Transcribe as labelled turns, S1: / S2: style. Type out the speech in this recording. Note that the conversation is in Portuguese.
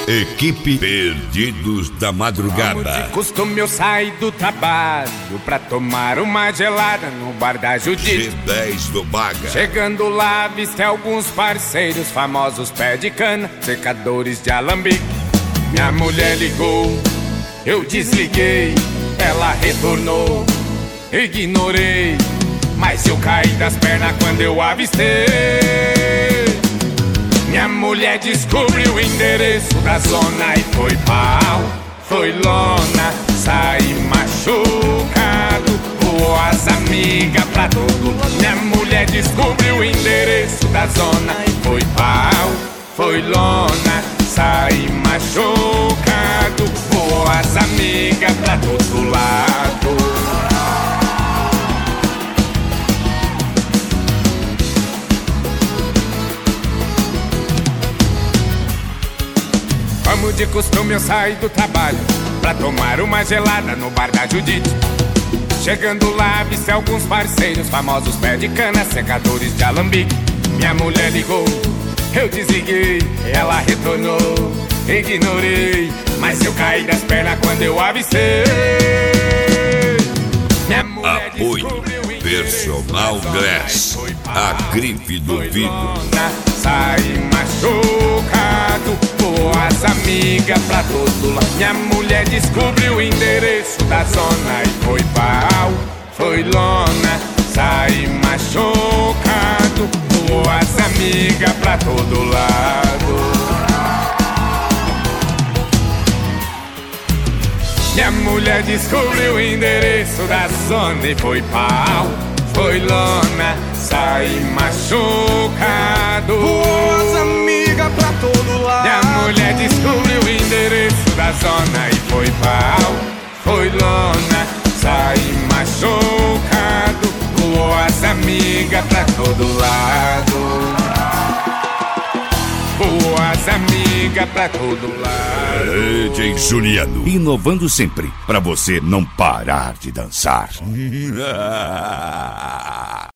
S1: Equipe Perdidos da Madrugada.
S2: Como de costume eu saio do trabalho pra tomar uma gelada no bar da Judite.
S1: G10 do Baga.
S2: Chegando lá, avistei alguns parceiros famosos, pé de cana, secadores de alambique. Minha mulher ligou, eu desliguei, ela retornou, ignorei, mas eu caí das pernas quando eu avistei. Minha mulher descobriu o endereço da zona e foi pau, foi lona, saí machucado, voou as amigas pra todo lado. Minha mulher descobriu o endereço da zona e foi pau, foi lona, saí machucado, voou as amigas pra todo lado. Como de costume eu saio do trabalho pra tomar uma gelada no bar da Judite. Chegando lá, avistei alguns parceiros famosos, pé de cana, secadores de alambique. Minha mulher ligou, eu desliguei, ela retornou, ignorei, mas eu caí das pernas quando eu avistei. Minha mulher
S1: Apoio Personal Glass, a grife do vidro.
S2: Saí machucado, voou as amigas pra todo lado. Minha mulher descobriu o endereço da zona e foi pau, foi lona, saí machucado, voou as amigas pra todo lado. Minha mulher descobriu o endereço da zona e foi pau, foi lona, saí machucado,
S3: voou as amigas pra todo lado.
S2: Minha mulher descobriu o endereço da zona e foi pau, foi lona, saí machucado, voou as amigas pra todo lado. Voou as amigas pra todo lado.
S1: DJ Juliano, inovando sempre, pra você não parar de dançar.